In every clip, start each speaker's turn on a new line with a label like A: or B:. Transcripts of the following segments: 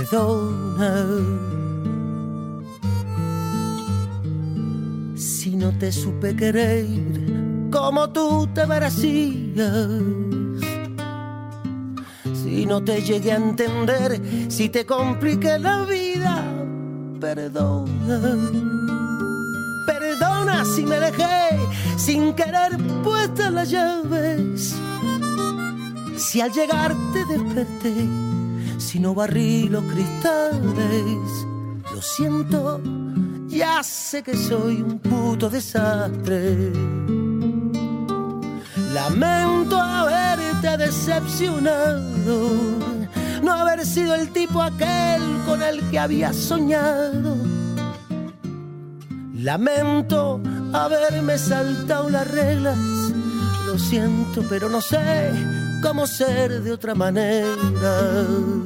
A: perdona. Si no te supe querer como tú te merecías, si no te llegué a entender, si te compliqué la vida, perdona. Perdona si me dejé sin querer puestas las llaves, si al llegar te desperté, si no barrí los cristales. Lo siento, ya sé que soy un puto desastre. Lamento haberte decepcionado, no haber sido el tipo aquel con el que había soñado. Lamento haberme saltado las reglas, lo siento, pero no sé cómo ser de otra manera.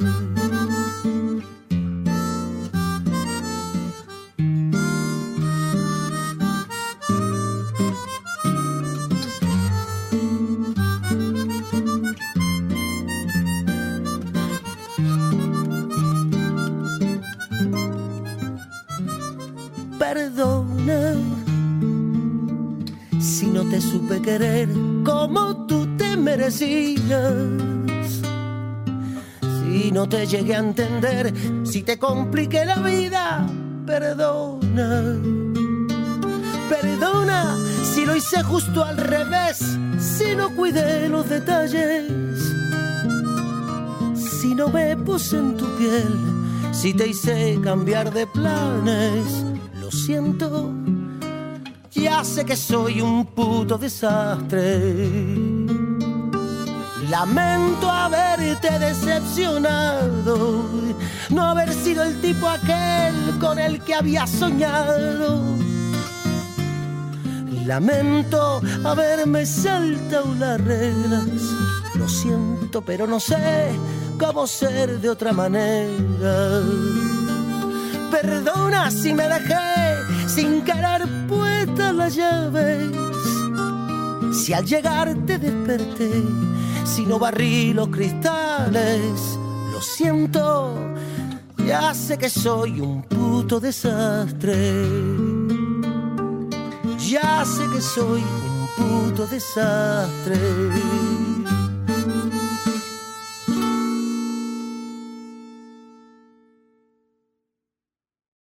A: Perdona si no te supe querer como tú te merecías, si no te llegué a entender, si te compliqué la vida. Perdona. Perdona si lo hice justo al revés, si no cuidé los detalles, si no me puse en tu piel, si te hice cambiar de planes. Lo siento, ya sé que soy un puto desastre. Lamento haberte decepcionado, no haber sido el tipo aquel con el que había soñado. Lamento haberme saltado las reglas. Lo siento, pero no sé cómo ser de otra manera. Perdona si me dejé sin querer puestas las llaves, si al llegar te desperté, si no barrí los cristales. Lo siento, ya sé que soy un puto desastre. Ya sé que soy un puto desastre.